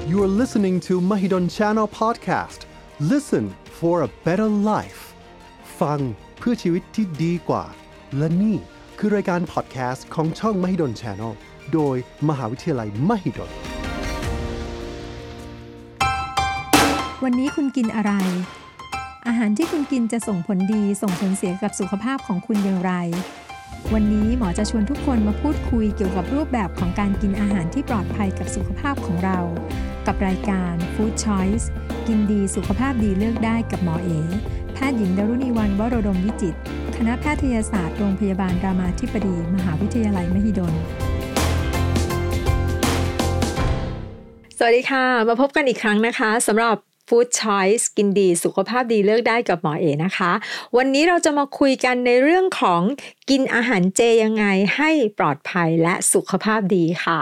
You are listening to Mahidol Channel Podcast. Listen for a better life. ฟังเพื่อชีวิตที่ดีกว่าและนี่คือรายการ podcast ของช่อง Mahidol Channel โดยมหาวิทยาลัย Mahidol วันนี้คุณกินอะไรอาหารที่คุณกินจะส่งผลดีส่งผลเสียกับสุขภาพของคุณอย่างไรวันนี้หมอจะชวนทุกคนมาพูดคุยเกี่ยวกับรูปแบบของการกินอาหารที่ปลอดภัยกับสุขภาพของเรากับรายการ Food Choice กินดีสุขภาพดีเลือกได้กับหมอเอแพทย์หญิงดรุณีวรรณวโรดมวิจิตรคณะแพทยศาสตร์โรงพยาบาลรามาธิบดีมหาวิทยาลัยมหิดลสวัสดีค่ะมาพบกันอีกครั้งนะคะสำหรับFood Choice กินดีสุขภาพดีเลือกได้กับหมอเอนะคะวันนี้เราจะมาคุยกันในเรื่องของกินอาหารเจยังไงให้ปลอดภัยและสุขภาพดีค่ะ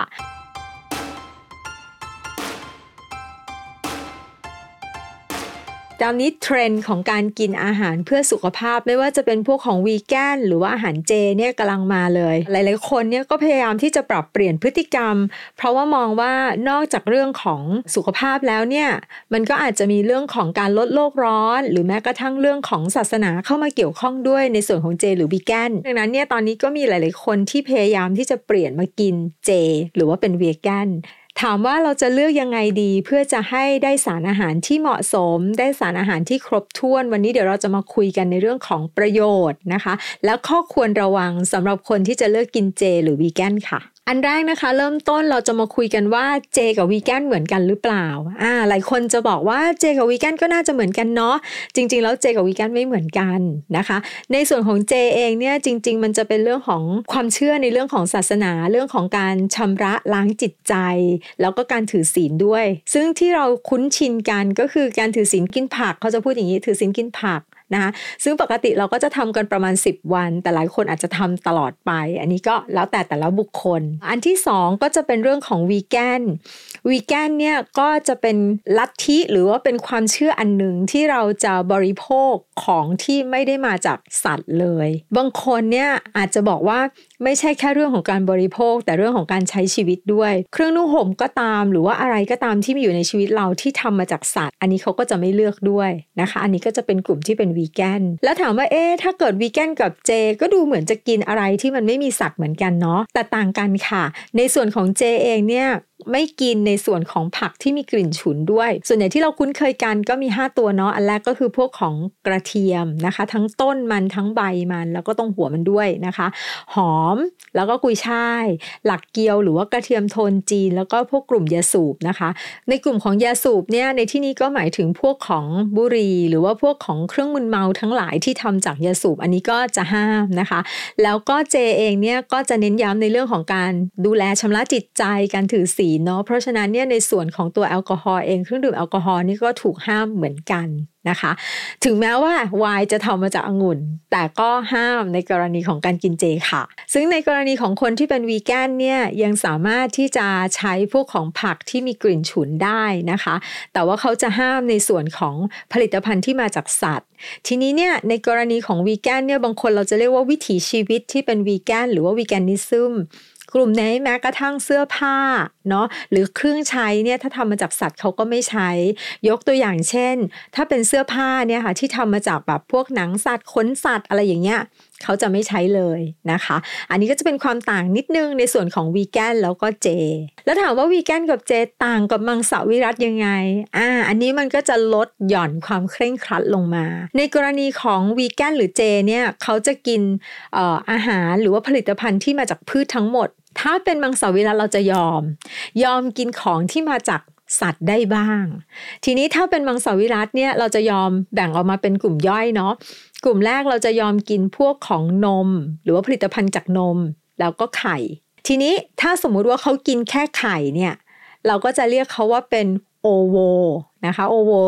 ตอนนี้เทรนด์ของการกินอาหารเพื่อสุขภาพไม่ว่าจะเป็นพวกของวีแกนหรือว่าอาหารเจเนี่ยกำลังมาเลยหลายๆคนเนี่ยก็พยายามที่จะปรับเปลี่ยนพฤติกรรมเพราะว่ามองว่านอกจากเรื่องของสุขภาพแล้วเนี่ยมันก็อาจจะมีเรื่องของการลดโลกร้อนหรือแม้กระทั่งเรื่องของศาสนาเข้ามาเกี่ยวข้องด้วยในส่วนของเจหรือวีแกนดังนั้นเนี่ยตอนนี้ก็มีหลายๆคนที่พยายามที่จะเปลี่ยนมากินเจหรือว่าเป็นวีแกนถามว่าเราจะเลือกยังไงดีเพื่อจะให้ได้สารอาหารที่เหมาะสมได้สารอาหารที่ครบถ้วนวันนี้เดี๋ยวเราจะมาคุยกันในเรื่องของประโยชน์นะคะแล้วข้อควรระวังสำหรับคนที่จะเลือกกินเจหรือวีแกนค่ะอันแรกนะคะเริ่มต้นเราจะมาคุยกันว่าเจกับวีแกนเหมือนกันหรือเปล่าหลายคนจะบอกว่าเจกับวีแกนก็น่าจะเหมือนกันเนาะจริงๆแล้วเจกับวีแกนไม่เหมือนกันนะคะในส่วนของเจเองเนี่ยจริงๆมันจะเป็นเรื่องของความเชื่อในเรื่องของศาสนาเรื่องของการชำระล้างจิตใจแล้วก็การถือศีลด้วยซึ่งที่เราคุ้นชินกันก็คือการถือศีลกินผักเขาจะพูดอย่างนี้ถือศีลกินผักนะคะซึ่งปกติเราก็จะทำกันประมาณ10วันแต่หลายคนอาจจะทำตลอดไปอันนี้ก็แล้วแต่ละบุคคลอันที่2ก็จะเป็นเรื่องของวีแกนเนี่ยก็จะเป็นลัทธิหรือว่าเป็นความเชื่ออันหนึ่งที่เราจะบริโภคของที่ไม่ได้มาจากสัตว์เลยบางคนเนี่ยอาจจะบอกว่าไม่ใช่แค่เรื่องของการบริโภคแต่เรื่องของการใช้ชีวิตด้วยเครื่องนุ่งห่มก็ตามหรือว่าอะไรก็ตามที่มีอยู่ในชีวิตเราที่ทำมาจากสัตว์อันนี้เขาก็จะไม่เลือกด้วยนะคะอันนี้ก็จะเป็นกลุ่มที่เป็นวีแกนแล้วถามว่าถ้าเกิดวีแกนกับเจก็ดูเหมือนจะกินอะไรที่มันไม่มีสัตว์เหมือนกันเนาะแต่ต่างกันค่ะในส่วนของเจเองเนี่ยไม่กินในส่วนของผักที่มีกลิ่นฉุนด้วยส่วนใหญ่ที่เราคุ้นเคยกันก็มี5ตัวเนาะอันแรกก็คือพวกของกระเทียมนะคะทั้งต้นมันทั้งใบมันแล้วก็ต้องหัวมันด้วยนะคะหอมแล้วก็กุยช่ายหลักเกียวหรือว่ากระเทียมโทนจีนแล้วก็พวกกลุ่มยาสูบนะคะในกลุ่มของยาสูบเนี่ยในที่นี้ก็หมายถึงพวกของบุหรี่หรือว่าพวกของเครื่องมึนเมาทั้งหลายที่ทำจากยาสูบอันนี้ก็จะห้ามนะคะแล้วก็เจเองเนี่ยก็จะเน้นย้ำในเรื่องของการดูแลชำระจิตใจการถือศีลเนาะเพราะฉะนั้นเนี่ยในส่วนของตัวแอลกอฮอล์เองเครื่องดื่มแอลกอฮอล์นี่ก็ถูกห้ามเหมือนกันนะคะถึงแม้ว่าไวน์จะทำมาจากองุ่นแต่ก็ห้ามในกรณีของการกินเจค่ะซึ่งในกรณีของคนที่เป็นวีแกนเนี่ยยังสามารถที่จะใช้พวกของผักที่มีกลิ่นฉุนได้นะคะแต่ว่าเขาจะห้ามในส่วนของผลิตภัณฑ์ที่มาจากสัตว์ทีนี้เนี่ยในกรณีของวีแกนเนี่ยบางคนเราจะเรียกว่าวิถีชีวิตที่เป็นวีแกนหรือว่าวีแกนิซึมกลุ่มนี้แม้กระทั่งเสื้อผ้าเนาะหรือเครื่องใช้เนี่ยถ้าทำมาจากสัตว์เขาก็ไม่ใช้ยกตัวอย่างเช่นถ้าเป็นเสื้อผ้าเนี่ยค่ะที่ทำมาจากแบบพวกหนังสัตว์ขนสัตว์อะไรอย่างเงี้ยเขาจะไม่ใช้เลยนะคะอันนี้ก็จะเป็นความต่างนิดนึงในส่วนของวีแกนแล้วก็เจแล้วถามว่าวีแกนกับเจต่างกับมังสวิรัติยังไงอันนี้มันก็จะลดหย่อนความเคร่งครัดลงมาในกรณีของวีแกนหรือเจเนี่ยเขาจะกินอาหารหรือว่าผลิตภัณฑ์ที่มาจากพืชทั้งหมดถ้าเป็นมังสวิรัติเราจะยอมกินของที่มาจากสัตว์ได้บ้างทีนี้ถ้าเป็นมังสวิรัติเนี่ยเราจะยอมแบ่งออกมาเป็นกลุ่มย่อยเนาะกลุ่มแรกเราจะยอมกินพวกของนมหรือว่าผลิตภัณฑ์จากนมแล้วก็ไข่ทีนี้ถ้าสมมุติว่าเขากินแค่ไข่เนี่ยเราก็จะเรียกเขาว่าเป็นโอโวนะคะโอโว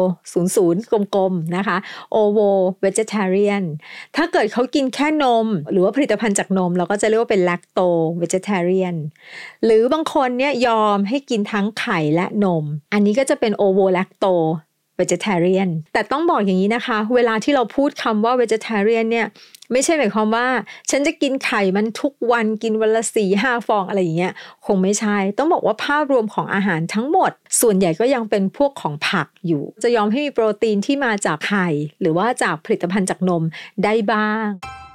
00กลมๆนะคะโอโวเวจิเทเรียนถ้าเกิดเขากินแค่นมหรือว่าผลิตภัณฑ์จากนมเราก็จะเรียกว่าเป็นแลคโตเวจิเทเรียนหรือบางคนเนี่ยยอมให้กินทั้งไข่และนมอันนี้ก็จะเป็นโอโวแลคโต vegetarian แต่ต้องบอกอย่างนี้นะคะเวลาที่เราพูดคำว่า vegetarian เนี่ยไม่ใช่หมายความว่าฉันจะกินไข่มันทุกวันกินวันละ 4-5 ฟองอะไรอย่างเงี้ยคงไม่ใช่ต้องบอกว่าภาพรวมของอาหารทั้งหมดส่วนใหญ่ก็ยังเป็นพวกของผักอยู่จะยอมให้มีโปรตีนที่มาจากไข่หรือว่าจากผลิตภัณฑ์จากนมได้บ้าง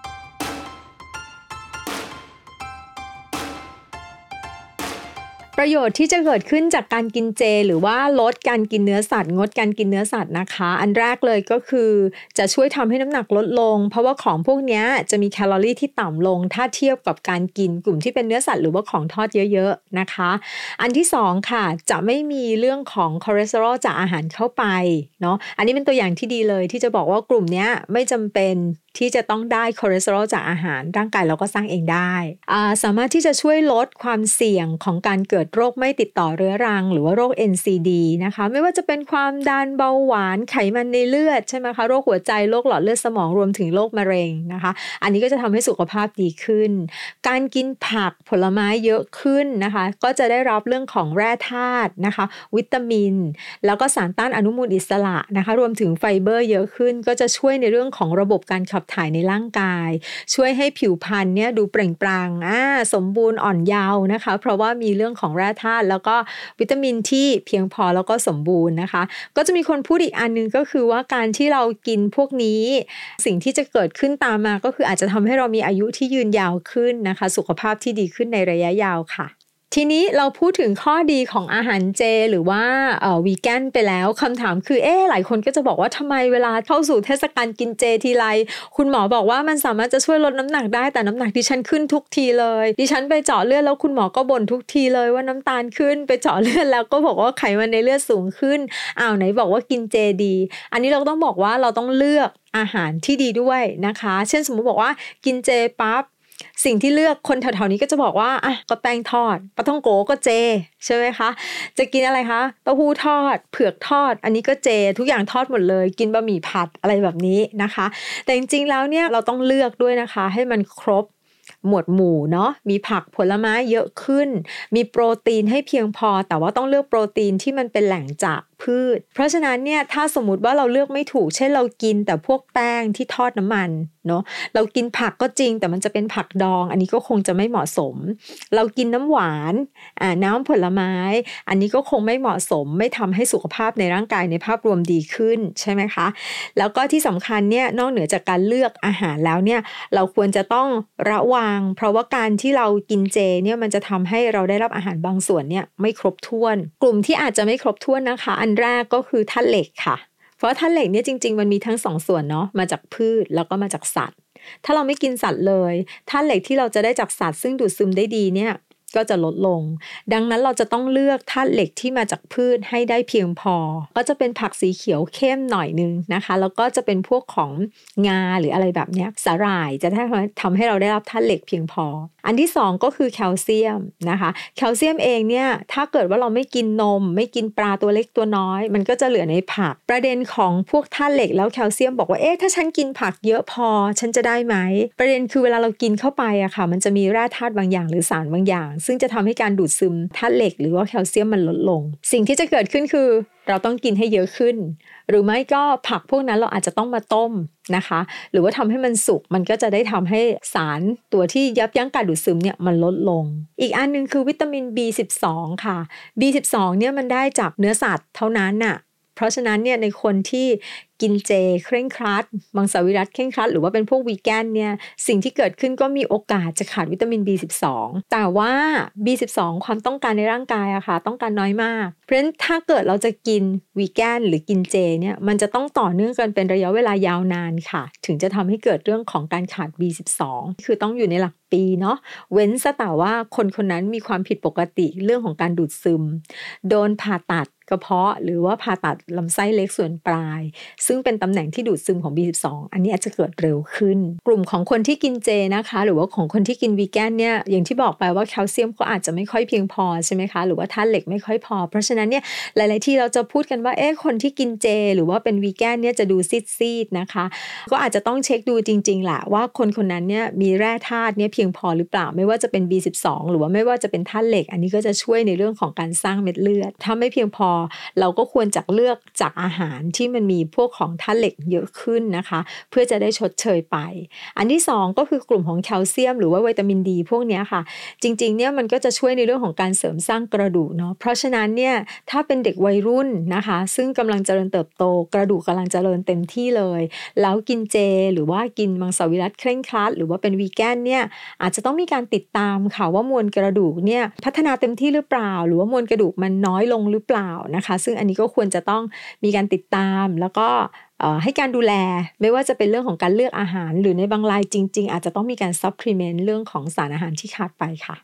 ประโยชน์ที่จะเกิดขึ้นจากการกินเจหรือว่าลดการกินเนื้อสัตว์งดการกินเนื้อสัตว์นะคะอันแรกเลยก็คือจะช่วยทำให้น้ำหนักลดลงเพราะว่าของพวกนี้จะมีแคลอรี่ที่ต่ำลงถ้าเทียบกับการกินกลุ่มที่เป็นเนื้อสัตว์หรือว่าของทอดเยอะๆนะคะอันที่สองค่ะจะไม่มีเรื่องของคอเลสเตอรอลจากอาหารเข้าไปเนาะอันนี้เป็นตัวอย่างที่ดีเลยที่จะบอกว่ากลุ่มนี้ไม่จำเป็นที่จะต้องได้คอเลสเตอรอลจากอาหารร่างกายเราก็สร้างเองได้สามารถที่จะช่วยลดความเสี่ยงของการเกิดโรคไม่ติดต่อเรื้อรังหรือว่าโรค NCD นะคะไม่ว่าจะเป็นความดันเบาหวานไขมันในเลือดใช่ไหมคะโรคหัวใจโรคหลอดเลือดสมองรวมถึงโรคมะเร็งนะคะอันนี้ก็จะทำให้สุขภาพดีขึ้นการกินผักผลไม้เยอะขึ้นนะคะก็จะได้รับเรื่องของแร่ธาตุนะคะวิตามินแล้วก็สารต้านอนุมูลอิสระนะคะรวมถึงไฟเบอร์เยอะขึ้นก็จะช่วยในเรื่องของระบบการขับถ่ายในร่างกายช่วยให้ผิวพรรณเนี่ยดูเปล่งปลั่งสมบูรณ์อ่อนเยาว์นะคะเพราะว่ามีเรื่องของแร่ธาตุแล้วก็วิตามินที่เพียงพอแล้วก็สมบูรณ์นะคะก็จะมีคนพูดอีกอันนึงก็คือว่าการที่เรากินพวกนี้สิ่งที่จะเกิดขึ้นตามมาก็คืออาจจะทำให้เรามีอายุที่ยืนยาวขึ้นนะคะสุขภาพที่ดีขึ้นในระยะยาวค่ะทีนี้เราพูดถึงข้อดีของอาหารเจหรือว่าวีแกนไปแล้วคำถามคือหลายคนก็จะบอกว่าทำไมเวลาเข้าสู่เทศกาลกินเจทีไรคุณหมอบอกว่ามันสามารถจะช่วยลดน้ำหนักได้แต่น้ำหนักดิฉันขึ้นทุกทีเลยดิฉันไปเจาะเลือดแล้วคุณหมอก็บ่นทุกทีเลยว่าน้ำตาลขึ้นไปเจาะเลือดแล้วก็บอกว่าไขมันในเลือดสูงขึ้นไหนบอกว่ากินเจดีอันนี้เราต้องบอกว่าเราต้องเลือกอาหารที่ดีด้วยนะคะเช่นสมมุติบอกว่ากินเจปั๊บสิ่งที่เลือกคนแถวๆนี้ก็จะบอกว่าก็แป้งทอดปลาท่องโกก็เจใช่ไหมคะจะกินอะไรคะเต้าหู้ทอดเผือกทอดอันนี้ก็เจทุกอย่างทอดหมดเลยกินบะหมี่ผัดอะไรแบบนี้นะคะแต่จริงๆแล้วเนี่ยเราต้องเลือกด้วยนะคะให้มันครบหมวดหมู่เนาะมีผักผลไม้เยอะขึ้นมีโปรตีนให้เพียงพอแต่ว่าต้องเลือกโปรตีนที่มันเป็นแหล่งจากพืชเพราะฉะนั้นเนี่ยถ้าสมมุติว่าเราเลือกไม่ถูกเช่นเรากินแต่พวกแป้งที่ทอดน้ำมันเนาะเรากินผักก็จริงแต่มันจะเป็นผักดองอันนี้ก็คงจะไม่เหมาะสมเรากินน้ำหวานน้ำผลไม้อันนี้ก็คงไม่เหมาะสมไม่ทำให้สุขภาพในร่างกายในภาพรวมดีขึ้นใช่ไหมคะแล้วก็ที่สำคัญเนี่ยนอกเหนือจากการเลือกอาหารแล้วเนี่ยเราควรจะต้องระวังเพราะว่าการที่เรากินเจเนี่ยมันจะทำให้เราได้รับอาหารบางส่วนเนี่ยไม่ครบถ้วนกลุ่มที่อาจจะไม่ครบถ้วนนะคะอันแรกก็คือธาตุเหล็กค่ะเพราะธาตุเหล็กเนี่ยจริงๆมันมีทั้งสองส่วนเนาะมาจากพืชแล้วก็มาจากสัตว์ถ้าเราไม่กินสัตว์เลยธาตุเหล็กที่เราจะได้จากสัตว์ซึ่งดูดซึมได้ดีเนี่ยก็จะลดลงดังนั้นเราจะต้องเลือกธาตุเหล็กที่มาจากพืชให้ได้เพียงพอก็จะเป็นผักสีเขียวเข้มหน่อยนึงนะคะแล้วก็จะเป็นพวกของงาหรืออะไรแบบนี้สาหร่ายจะทำให้เราได้รับธาตุเหล็กเพียงพออันที่สองก็คือแคลเซียมนะคะแคลเซียมเองเนี่ยถ้าเกิดว่าเราไม่กินนมไม่กินปลาตัวเล็กตัวน้อยมันก็จะเหลือในผักประเด็นของพวกธาตุเหล็กแล้วแคลเซียมบอกว่าถ้าฉันกินผักเยอะพอฉันจะได้ไหมประเด็นคือเวลาเรากินเข้าไปอะค่ะมันจะมีแร่ธาตุบางอย่างหรือสารบางอย่างซึ่งจะทำให้การดูดซึมธาตุเหล็กหรือว่าแคลเซียมมันลดลงสิ่งที่จะเกิดขึ้นคือเราต้องกินให้เยอะขึ้นหรือไม่ก็ผักพวกนั้นเราอาจจะต้องมาต้มนะคะหรือว่าทำให้มันสุกมันก็จะได้ทำให้สารตัวที่ยับยั้งการดูดซึมเนี่ยมันลดลงอีกอันนึงคือวิตามิน B12 ค่ะ B12 เนี่ยมันได้จากเนื้อสัตว์เท่านั้นน่ะเพราะฉะนั้นเนี่ยในคนที่กินเจเคร่งครัดมังสวิรัติเคร่งครัดหรือว่าเป็นพวกวีแกนเนี่ยสิ่งที่เกิดขึ้นก็มีโอกาสจะขาดวิตามิน B12 แต่ว่า B12 ความต้องการในร่างกายอะค่ะต้องการน้อยมากเพราะฉะนั้นถ้าเกิดเราจะกินวีแกนหรือกินเจเนี่ยมันจะต้องต่อเนื่องกันเป็นระยะเวลายาวนานค่ะถึงจะทำให้เกิดเรื่องของการขาด B12 คือต้องอยู่ในหลักปีเนาะเว้นซะแต่ว่าคนคนนั้นมีความผิดปกติเรื่องของการดูดซึมโดนผ่าตัดกระเพาะหรือว่าผ่าตัดลำไส้เล็กส่วนปลายซึ่งเป็นตำแหน่งที่ดูดซึมของ B12 อันนี้อาจจะเกิดเร็วขึ้นกลุ่มของคนที่กินเจนะคะหรือว่าของคนที่กินวีแกนเนี่ยอย่างที่บอกไปว่าแคลเซียมก็อาจจะไม่ค่อยเพียงพอใช่ไหมคะหรือว่าธาตุเหล็กไม่ค่อยพอเพราะฉะนั้นเนี่ยหลายๆที่เราจะพูดกันว่าคนที่กินเจหรือว่าเป็นวีแกนเนี่ยจะดูซีดๆนะคะก็อาจจะต้องเช็คดูจริงๆแหละว่าคนนั้นเนี่ยมีแร่ธาตุเนี่ยเพียงพอหรือเปล่าไม่ว่าจะเป็น B12 หรือว่าไม่ว่าจะเป็นธาตุเหล็กอันนี้ก็จะช่วยในเรื่องของการสร้างเม็ดเลือดถ้าไม่เพียงพอเราก็ควรจะเลือกจากอาหารที่มันมีพวกของธาตุเหล็กเยอะขึ้นนะคะเพื่อจะได้ชดเชยไปอันที่2ก็คือกลุ่มของแคลเซียมหรือว่าวิตามินดีพวกนี้ค่ะจริงๆเนี่ยมันก็จะช่วยในเรื่องของการเสริมสร้างกระดูกเนาะเพราะฉะนั้นเนี่ยถ้าเป็นเด็กวัยรุ่นนะคะซึ่งกำลังเจริญเติบโตกระดูกกำลังเจริญเต็มที่เลยแล้วกินเจหรือว่ากินมังสวิรัติเคร่งครัดหรือว่าเป็นวีแกนเนี่ยอาจจะต้องมีการติดตามค่ะว่ามวลกระดูกเนี่ยพัฒนาเต็มที่หรือเปล่าหรือว่ามวลกระดูกมันน้อยลงหรือเปล่านะคะซึ่งอันนี้ก็ควรจะต้องมีการติดตามแล้วก็ให้การดูแลไม่ว่าจะเป็นเรื่องของการเลือกอาหารหรือในบางรายจริงๆอาจจะต้องมีการซัพพลีเมนต์เรื่องของสารอาหารที่ขาดไปค่ะ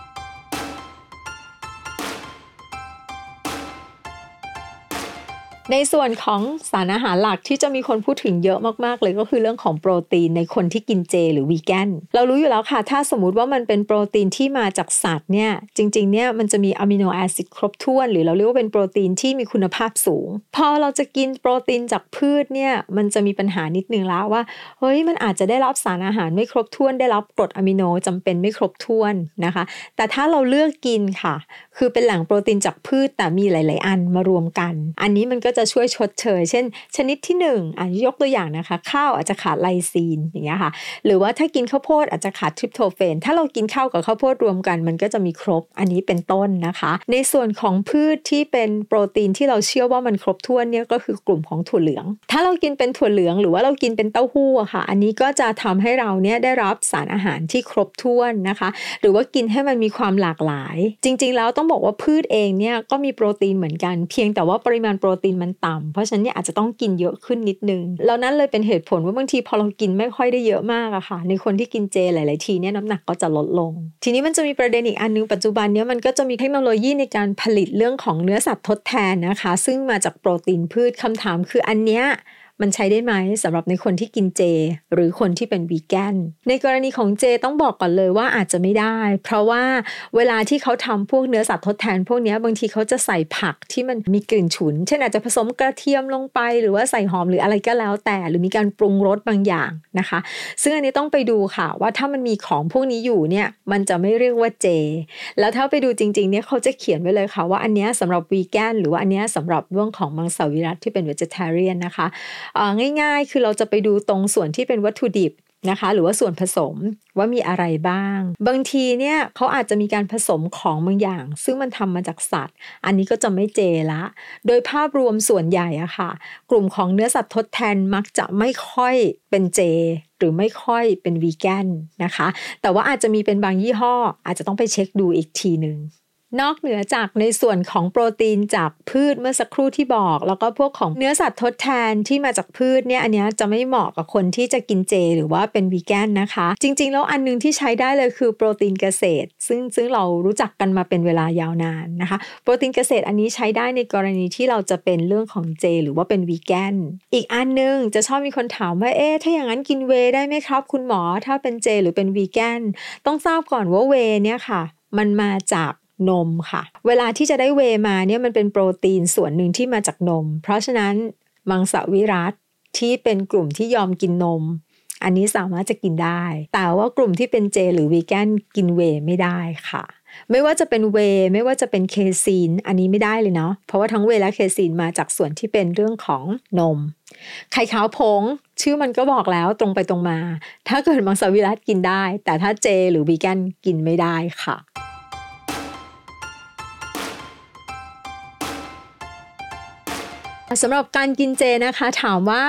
ในส่วนของสารอาหารหลักที่จะมีคนพูดถึงเยอะมากๆเลยก็คือเรื่องของโปรตีนในคนที่กินเจหรือวีแกนเรารู้อยู่แล้วค่ะถ้าสมมุติว่ามันเป็นโปรตีนที่มาจากสัตว์เนี่ยจริงๆเนี่ยมันจะมีอะมิโนแอซิดครบถ้วนหรือเราเรียกว่าเป็นโปรตีนที่มีคุณภาพสูงพอเราจะกินโปรตีนจากพืชเนี่ยมันจะมีปัญหานิดนึงแล้วว่าเฮ้ยมันอาจจะได้รับสารอาหารไม่ครบถ้วนได้รับกรดอะมิโนจำเป็นไม่ครบถ้วนนะคะแต่ถ้าเราเลือกกินค่ะคือเป็นแหล่งโปรตีนจากพืชแต่มีหลายๆอันมารวมกันอันนี้มันก็จะช่วยชดเชยเช่นชนิดที่1ยกตัวอย่างนะคะข้าวอาจจะขาดไลซีนอย่างเงี้ยค่ะหรือว่าถ้ากินข้าวโพดอาจจะขาดทริปโตเฟนถ้าเรากินข้าวกับข้าวโพดรวมกันมันก็จะมีครบอันนี้เป็นต้นนะคะในส่วนของพืชที่เป็นโปรตีนที่เราเชื่อว่ามันครบถ้วนเนี่ยก็คือกลุ่มของถั่วเหลืองถ้าเรากินเป็นถั่วเหลืองหรือว่าเรากินเป็นเต้าหู้อะค่ะอันนี้ก็จะทำให้เราเนี่ยได้รับสารอาหารที่ครบถ้วนนะคะหรือว่ากินให้มันมีความหลากหลายจริงๆแล้วต้องบอกว่าพืชเองเนี่ยก็มีโปรตีนเหมือนกันเพียงแต่ว่าปริมาณโปรตีนมันต่ำเพราะฉะนั้นเนี่ยอาจจะต้องกินเยอะขึ้นนิดนึงแล้วนั่นเลยเป็นเหตุผลว่าบางทีพอเรากินไม่ค่อยได้เยอะมากอะค่ะในคนที่กินเจหลายๆทีเนี่ยน้ำหนักก็จะลดลงทีนี้มันจะมีประเด็นอีกอันนึงปัจจุบันเนี่ยมันก็จะมีเทคโนโลยีในการผลิตเรื่องของเนื้อสัตว์ทดแทนนะคะซึ่งมาจากโปรตีนพืชคำถามคืออันเนี้ยมันใช้ได้ไหมสำหรับในคนที่กินเจหรือคนที่เป็นวีแกนในกรณีของเจต้องบอกก่อนเลยว่าอาจจะไม่ได้เพราะว่าเวลาที่เขาทำพวกเนื้อสัตว์ทดแทนพวกนี้บางทีเขาจะใส่ผักที่มันมีกลิ่นฉุนเช่นอาจจะผสมกระเทียมลงไปหรือว่าใส่หอมหรืออะไรก็แล้วแต่หรือมีการปรุงรสบางอย่างนะคะซึ่งอันนี้ต้องไปดูค่ะว่าถ้ามันมีของพวกนี้อยู่เนี่ยมันจะไม่เรียกว่าเจแล้วถ้าไปดูจริงๆเนี่ยเขาจะเขียนไว้เลยค่ะว่าอันนี้สำหรับวีแกนหรือว่าอันนี้สำหรับเรื่องของมังสวิรัติที่เป็น vegetarian นะคะง่ายๆคือเราจะไปดูตรงส่วนที่เป็นวัตถุดิบนะคะหรือว่าส่วนผสมว่ามีอะไรบ้างบางทีเนี่ยเขาอาจจะมีการผสมของบางอย่างซึ่งมันทำมาจากสัตว์อันนี้ก็จะไม่เจละโดยภาพรวมส่วนใหญ่อะค่ะกลุ่มของเนื้อสัตว์ทดแทนมักจะไม่ค่อยเป็นเจหรือไม่ค่อยเป็นวีแกนนะคะแต่ว่าอาจจะมีเป็นบางยี่ห้ออาจจะต้องไปเช็คดูอีกทีนึงนอกเหนือจากในส่วนของโปรตีนจากพืชเมื่อสักครู่ที่บอกแล้วก็พวกของเนื้อสัตว์ทดแทนที่มาจากพืชเนี่ยอันนี้จะไม่เหมาะกับคนที่จะกินเจหรือว่าเป็นวีแกนนะคะจริงๆแล้วอันนึงที่ใช้ได้เลยคือโปรตีนเกษตรซึ่งเรารู้จักกันมาเป็นเวลายาวนานนะคะโปรตีนเกษตรอันนี้ใช้ได้ในกรณีที่เราจะเป็นเรื่องของเจหรือว่าเป็นวีแกนอีกอันนึงจะชอบมีคนถามว่าถ้าอย่างนั้นกินเวย์ได้ไหมครับคุณหมอถ้าเป็นเจหรือเป็นวีแกนต้องทราบก่อนว่าเวย์เนี่ยค่ะมันมาจากนมค่ะเวลาที่จะได้เวย์มาเนี่ยมันเป็นโปรตีนส่วนหนึ่งที่มาจากนมเพราะฉะนั้นมังสวิรัติที่เป็นกลุ่มที่ยอมกินนมอันนี้สามารถจะกินได้แต่ว่ากลุ่มที่เป็นเจหรือวีแกนกินเวย์ไม่ได้ค่ะไม่ว่าจะเป็นเวย์ไม่ว่าจะเป็นเคซีนอันนี้ไม่ได้เลยเนาะเพราะว่าทั้งเวย์และเคซีนมาจากส่วนที่เป็นเรื่องของนมไข่ขาวผงชื่อมันก็บอกแล้วตรงไปตรงมาถ้าเกิดมังสวิรัติกินได้แต่ถ้าเจหรือวีแกนกินไม่ได้ค่ะสำหรับการกินเจนะคะถามว่าใค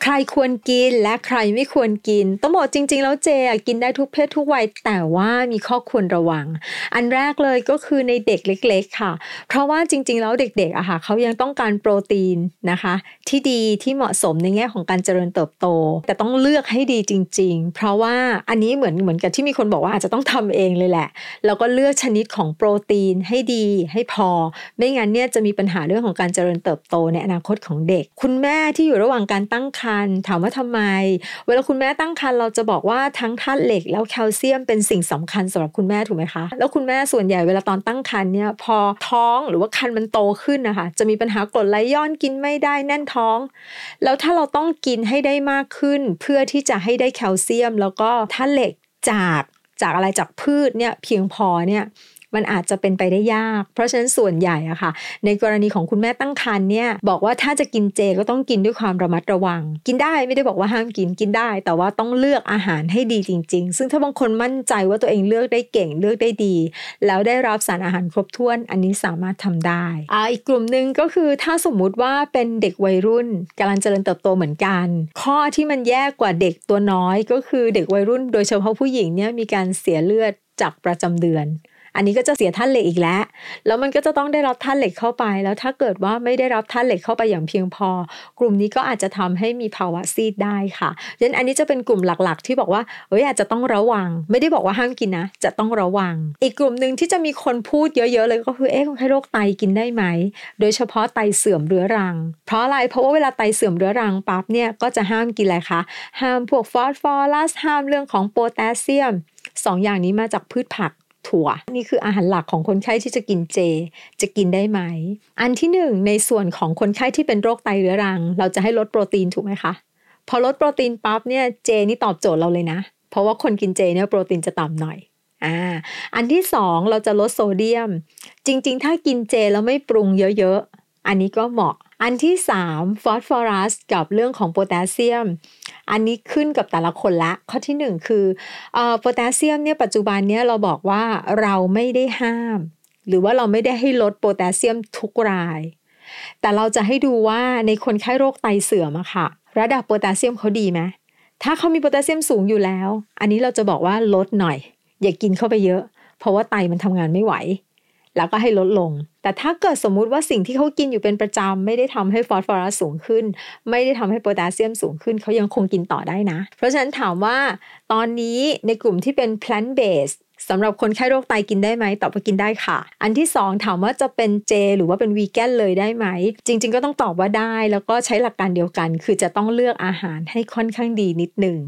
รควรกินและใครไม่ควรกินต้องบอกจริงๆแล้วเจกินได้ทุกเพศทุกวัยแต่ว่ามีข้อควรระวังอันแรกเลยก็คือในเด็กเล็กๆค่ะเพราะว่าจริงๆแล้วเด็กๆอะค่ะเขายังต้องการโปรตีนนะคะที่ดีที่เหมาะสมในแง่ของการเจริญเติบโตแต่ต้องเลือกให้ดีจริงๆเพราะว่าอันนี้เหมือนกับที่มีคนบอกว่าอาจจะต้องทำเองเลยแหละแล้วก็เลือกชนิดของโปรตีนให้ดีให้พอไม่งั้นเนี่ยจะมีปัญหาเรื่องของการเจริญเติบโตในอนาคตของเด็กคุณแม่ที่อยู่ระหว่างการตั้งครรภ์ถามว่าทำไมเวลาคุณแม่ตั้งครรภ์เราจะบอกว่าทั้งธาตุเหล็กแล้วแคลเซียมเป็นสิ่งสำคัญสำหรับคุณแม่ถูกไหมคะแล้วคุณแม่ส่วนใหญ่เวลาตอนตั้งครรภ์เนี่ยพอท้องหรือว่าครรภ์มันโตขึ้นนะคะจะมีปัญหากรดไหลย้อนกินไม่ได้แน่นท้องแล้วถ้าเราต้องกินให้ได้มากขึ้นเพื่อที่จะให้ได้แคลเซียมแล้วก็ธาตุเหล็กจากอะไรจากพืชเนี่ยเพียงพอเนี่ยมันอาจจะเป็นไปได้ยากเพราะฉะนั้นส่วนใหญ่อะค่ะในกรณีของคุณแม่ตั้งครรภ์เนี่ยบอกว่าถ้าจะกินเจก็ต้องกินด้วยความระมัดระวังกินได้ไม่ได้บอกว่าห้ามกินได้แต่ว่าต้องเลือกอาหารให้ดีจริงๆซึ่งถ้าบางคนมั่นใจว่าตัวเองเลือกได้เก่งเลือกได้ดีแล้วได้รับสารอาหารครบถ้วนอันนี้สามารถทำได้อีกกลุ่มนึงก็คือถ้าสมมุติว่าเป็นเด็กวัยรุ่นกำลังเจริญเติบโตเหมือนกันข้อที่มันแย่กว่าเด็กตัวน้อยก็คือเด็กวัยรุ่นโดยเฉพาะผู้หญิงเนี่ยมีการเสียเลือดจากประจำเดือนอันนี้ก็จะเสียธาตุเหล็กอีกแล้วมันก็จะต้องได้รับธาตุเหล็กเข้าไปแล้วถ้าเกิดว่าไม่ได้รับธาตุเหล็กเข้าไปอย่างเพียงพอกลุ่มนี้ก็อาจจะทำให้มีภาวะซีดได้ค่ะดังนั้นอันนี้จะเป็นกลุ่มหลักๆที่บอกว่าอาจจะต้องระวังไม่ได้บอกว่าห้ามกินนะจะต้องระวังอีกกลุ่มนึงที่จะมีคนพูดเยอะๆเลยก็คือคนไข้โรคไตกินได้ไหมโดยเฉพาะไตเสื่อมเรื้อรังเพราะอะไรเพราะว่าเวลาไตเสื่อมเรื้อรังปั๊บเนี่ยก็จะห้ามกินอะไรคะห้ามพวกฟอสฟอรัสห้ามเรื่องของโพแทสเซียม2อย่างนี้มาจากพืชผักถั่วนี่คืออาหารหลักของคนไข้ที่จะกินเจจะกินได้ไหมอันที่1ในส่วนของคนไข้ที่เป็นโรคไตเรื้อรังเราจะให้ลดโปรตีนถูกไหมคะพอลดโปรตีนปั๊บเนี่ยเจนี่ตอบโจทย์เราเลยนะเพราะว่าคนกินเจเนี่ยโปรตีนจะต่ำหน่อยอันที่2เราจะลดโซเดียมจริงๆถ้ากินเจแล้วไม่ปรุงเยอะๆอันนี้ก็เหมาะอันที่3ฟอสฟอรัสกับเรื่องของโพแทสเซียมอันนี้ขึ้นกับแต่ละคนละข้อที่1คือโพแทสเซียมเนี่ยปัจจุบันเนี่ยเราบอกว่าเราไม่ได้ห้ามหรือว่าเราไม่ได้ให้ลดโพแทสเซียมทุกรายแต่เราจะให้ดูว่าในคนไข้โรคไตเสื่อมอะค่ะระดับโพแทสเซียมเขาดีไหมถ้าเขามีโพแทสเซียมสูงอยู่แล้วอันนี้เราจะบอกว่าลดหน่อยอย่ากินเข้าไปเยอะเพราะว่าไตมันทำงานไม่ไหวแล้วก็ให้ลดลงแต่ถ้าเกิดสมมุติว่าสิ่งที่เขากินอยู่เป็นประจำไม่ได้ทำให้ฟอสฟอรัสสูงขึ้นไม่ได้ทำให้โพแทสเซียมสูงขึ้นเขายังคงกินต่อได้นะเพราะฉะนั้นถามว่าตอนนี้ในกลุ่มที่เป็น plant based สำหรับคนไข้โรคไตกินได้ไหมตอบว่ากินได้ค่ะอันที่2ถามว่าจะเป็นเจหรือว่าเป็นวีแกนเลยได้ไหมจริงๆก็ต้องตอบว่าได้แล้วก็ใช้หลักการเดียวกันคือจะต้องเลือกอาหารให้ค่อนข้างดีนิดนึง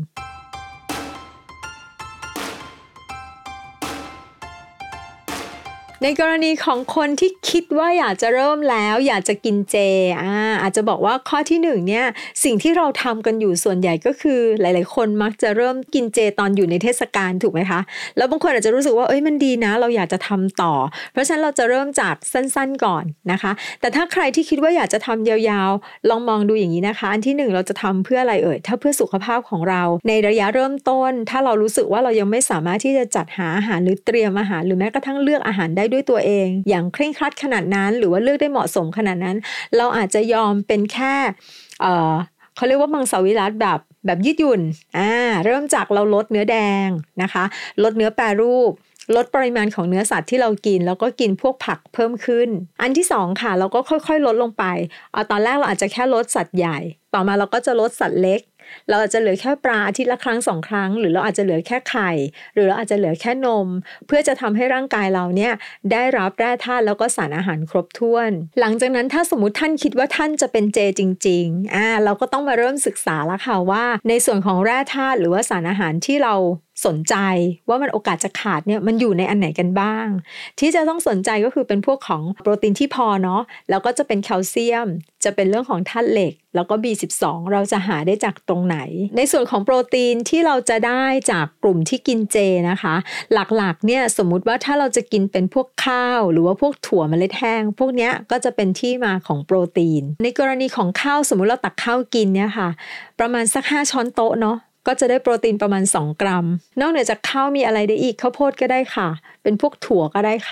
ในกรณีของคนที่คิดว่าอยากจะเริ่มแล้วอยากจะกินเจอาจจะบอกว่าข้อที่1เนี่ยสิ่งที่เราทำกันอยู่ส่วนใหญ่ก็คือหลายๆคนมักจะเริ่มกินเจตอนอยู่ในเทศกาลถูกไหมคะแล้วบางคนอาจจะรู้สึกว่ามันดีนะเราอยากจะทำต่อเพราะฉะนั้นเราจะเริ่มจากสั้นๆก่อนนะคะแต่ถ้าใครที่คิดว่าอยากจะทำยาวๆลองมองดูอย่างนี้นะคะอันที่1เราจะทำเพื่ออะไรถ้าเพื่อสุขภาพของเราในระยะเริ่มต้นถ้าเรารู้สึกว่าเรายังไม่สามารถที่จะจัดหาอาหารหรือเตรียมอาหารหรือแม้กระทั่งเลือกอาหารได้ด้วยตัวเองอย่างเคร่งครัดขนาดนั้นหรือว่าเลือกได้เหมาะสมขนาดนั้นเราอาจจะยอมเป็นแค่เขาเรียกว่ามังสวิรัติแบบยืดหยุ่นเริ่มจากเราลดเนื้อแดงนะคะลดเนื้อแปรรูปลดปริมาณของเนื้อสัตว์ที่เรากินแล้วก็กินพวกผักเพิ่มขึ้นอันที่2ค่ะเราก็ค่อยๆลดลงไปตอนแรกเราอาจจะแค่ลดสัตว์ใหญ่ต่อมาเราก็จะลดสัตว์เล็กเราอาจจะเหลือแค่ปลาอาทิตย์ละครั้ง2ครั้งหรือเราอาจจะเหลือแค่ไข่หรือเราอาจจะเหลือแค่นมเพื่อจะทำให้ร่างกายเราเนี่ยได้รับแร่ธาตุแล้วก็สารอาหารครบถ้วนหลังจากนั้นถ้าสมมุติท่านคิดว่าท่านจะเป็นเจจริงๆเราก็ต้องมาเริ่มศึกษาแล้วค่ะว่าในส่วนของแร่ธาตุหรือว่าสารอาหารที่เราสนใจว่ามันโอกาสจะขาดเนี่ยมันอยู่ในอันไหนกันบ้างที่จะต้องสนใจก็คือเป็นพวกของโปรตีนที่พอเนาะแล้วก็จะเป็นแคลเซียมจะเป็นเรื่องของธาตุเหล็กแล้วก็ B12 เราจะหาได้จากตรงไหนในส่วนของโปรตีนที่เราจะได้จากกลุ่มที่กินเจนะคะหลักๆเนี่ยสมมุติว่าถ้าเราจะกินเป็นพวกข้าวหรือว่าพวกถั่วเมล็ดแห้งพวกเนี้ยก็จะเป็นที่มาของโปรตีนในกรณีของข้าวสมมุติเราตักข้าวกินเนี่ยค่ะประมาณสัก5ช้อนโต๊ะเนาะก็จะได้โปรตีนประมาณ2 กรัมนอกเหนือจากข้าวมีอะไรได้อีกข้าวโพดก็ได้ค่ะเป็นพวกถั่วก็ได้ค่ะ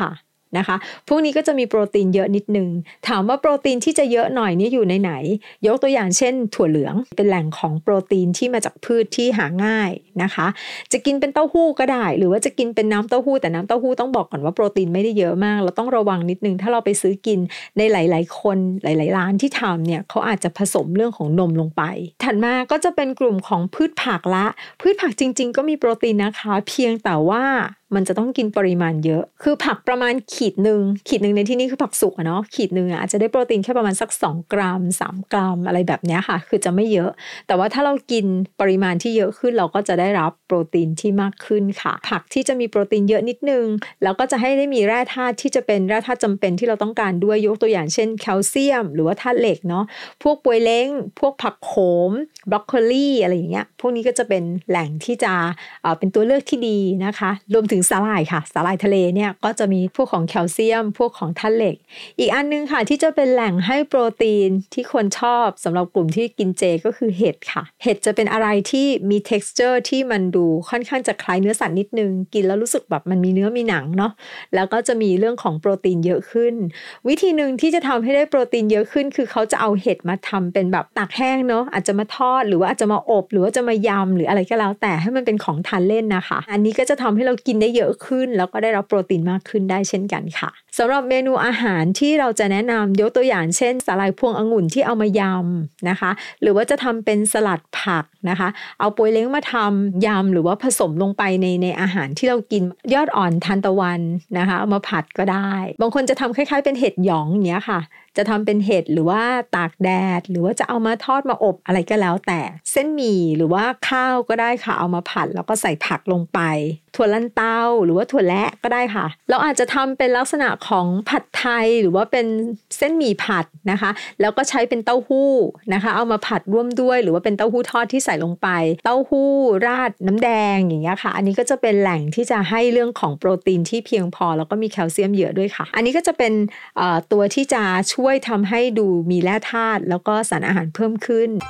นะคะพวกนี้ก็จะมีโปรตีนเยอะนิดนึงถามว่าโปรตีนที่จะเยอะหน่อยนี่อยู่ในไหนยกตัวอย่างเช่นถั่วเหลืองเป็นแหล่งของโปรตีนที่มาจากพืชที่หาง่ายนะคะจะกินเป็นเต้าหู้ก็ได้หรือว่าจะกินเป็นน้ำเต้าหู้แต่น้ำเต้าหู้ต้องบอกก่อนว่าโปรตีนไม่ได้เยอะมากเราต้องระวังนิดนึงถ้าเราไปซื้อกินในหลายๆคนหลายๆร้านที่ทำเนี่ยเขาอาจจะผสมเรื่องของนมลงไปถัดมาก็จะเป็นกลุ่มของพืชผักละพืชผักจริงๆก็มีโปรตีนนะคะเพียงแต่ว่ามันจะต้องกินปริมาณเยอะคือผักประมาณขีดหนึ่งในที่นี้คือผักสุกเนาะขีดหนึ่งอาจจะได้โปรตีนแค่ประมาณสัก2 กรัม3 กรัมอะไรแบบนี้ค่ะคือจะไม่เยอะแต่ว่าถ้าเรากินปริมาณที่เยอะขึ้นเราก็จะได้รับโปรตีนที่มากขึ้นค่ะผักที่จะมีโปรตีนเยอะนิดนึงแล้วก็จะให้ได้มีแร่ธาตุที่จะเป็นแร่ธาตุจำเป็นที่เราต้องการด้วยยกตัวอย่างเช่นแคลเซียมหรือว่าธาตุเหล็กเนาะพวกป่วยเล้งพวกผักโขมบรอกโคลีอะไรอย่างเงี้ยพวกนี้ก็จะเป็นแหล่งที่จะเป็นตัวเลือกที่ดีนะคะรวมถึงสาหร่ายค่ะสาหร่ายทะเลเนี่ยก็จะมีพวกของแคลเซียมพวกของธาตุเหล็กอีกอันนึงค่ะที่จะเป็นแหล่งให้โปรตีนที่คนชอบสำหรับกลุ่มที่กินเจก็คือเห็ดค่ะเห็ดจะเป็นอะไรที่มี texture ที่มันดูค่อนข้างจะคล้ายเนื้อสัตว์นิดนึงกินแล้วรู้สึกแบบมันมีเนื้อมีหนังเนาะแล้วก็จะมีเรื่องของโปรตีนเยอะขึ้นวิธีนึงที่จะทำให้ได้โปรตีนเยอะขึ้นคือเขาจะเอาเห็ดมาทำเป็นแบบตากแห้งเนาะอาจจะมาทอดหรือว่าอาจจะมาอบหรือว่าจะมายำหรืออะไรก็แล้วแต่ให้มันเป็นของทานเล่นนะคะอันนี้ก็จะทำให้เรากินได้เยอะขึ้นแล้วก็ได้รับโปรตีนมากขึ้นได้เช่นกันค่ะสำหรับเมนูอาหารที่เราจะแนะนำยกตัวอย่างเช่นสาหร่ายพวงองุ่นที่เอามายำนะคะหรือว่าจะทำเป็นสลัดผักนะคะเอาป่วยเล้งมาทำยำหรือว่าผสมลงไปในอาหารที่เรากินยอดอ่อนทานตะวันนะคะเอามาผัดก็ได้บางคนจะทำคล้ายๆเป็นเห็ดหยองอย่างเงี้ยค่ะจะทำเป็นเห็ดหรือว่าตากแดดหรือว่าจะเอามาทอดมาอบอะไรก็แล้วแต่เส้นหมี่หรือว่าข้าวก็ได้ค่ะเอามาผัดแล้วก็ใส่ผักลงไปถั่วลันเตาหรือว่าถั่วแระก็ได้ค่ะเราอาจจะทำเป็นลักษณะของผัดไทยหรือว่าเป็นเส้นหมี่ผัดนะคะแล้วก็ใช้เป็นเต้าหู้นะคะเอามาผัดร่วมด้วยหรือว่าเป็นเต้าหู้ทอดที่ใส่ลงไปเต้าหู้ราดน้ำแดงอย่างเงี้ยค่ะอันนี้ก็จะเป็นแหล่งที่จะให้เรื่องของโปรตีนที่เพียงพอแล้วก็มีแคลเซียมเยอะด้วยค่ะอันนี้ก็จะเป็นตัวที่จะช่วยทำให้ดูมีแร่ธาตุแล้วก็สารอาหารเพิ่มขึ้น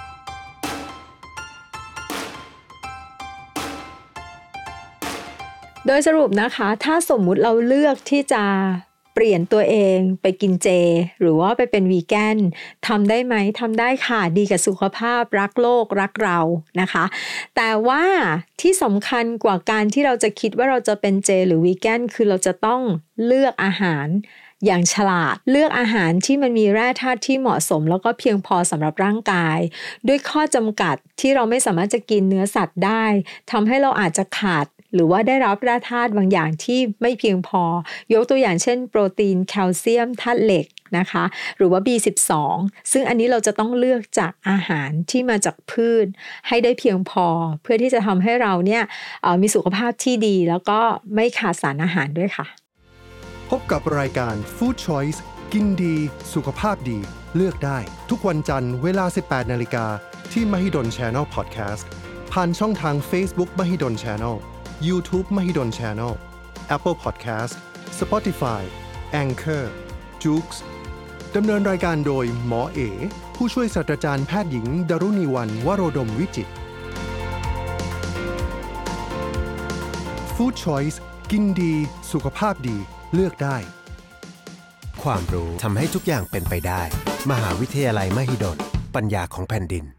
โดยสรุปนะคะถ้าสมมุติเราเลือกที่จะเปลี่ยนตัวเองไปกินเจหรือว่าไปเป็นวีแกนทำได้ไหมทำได้ค่ะดีกับสุขภาพรักโลกรักเรานะคะแต่ว่าที่สำคัญกว่าการที่เราจะคิดว่าเราจะเป็นเจหรือวีแกนคือเราจะต้องเลือกอาหารอย่างฉลาดเลือกอาหารที่มันมีแร่ธาตุที่เหมาะสมแล้วก็เพียงพอสำหรับร่างกายด้วยข้อจำกัดที่เราไม่สามารถจะกินเนื้อสัตว์ได้ทำให้เราอาจจะขาดหรือว่าได้รับแร่ธาตุบางอย่างที่ไม่เพียงพอยกตัวอย่างเช่นโปรตีนแคลเซียมธาตุเหล็กนะคะหรือว่า B12 ซึ่งอันนี้เราจะต้องเลือกจากอาหารที่มาจากพืชให้ได้เพียงพอเพื่อที่จะทำให้เราเนี่ยมีสุขภาพที่ดีแล้วก็ไม่ขาดสารอาหารด้วยค่ะพบกับรายการ Food Choice กินดีสุขภาพดีเลือกได้ทุกวันจันทร์เวลา 18:00 น.ที่ Mahidol Channel Podcast ผ่านช่องทาง Facebook Mahidol Channel YouTube Mahidol Channel Apple Podcast Spotify Anchor Joox ดำเนินรายการโดยหมอเอผู้ช่วยศาสตราจารย์แพทย์หญิงดรุณีวรรณวโรดมวิจิตร Food Choice กินดีสุขภาพดีเลือกได้ความรู้ทำให้ทุกอย่างเป็นไปได้มหาวิทยาลัยมหิดลปัญญาของแผ่นดิน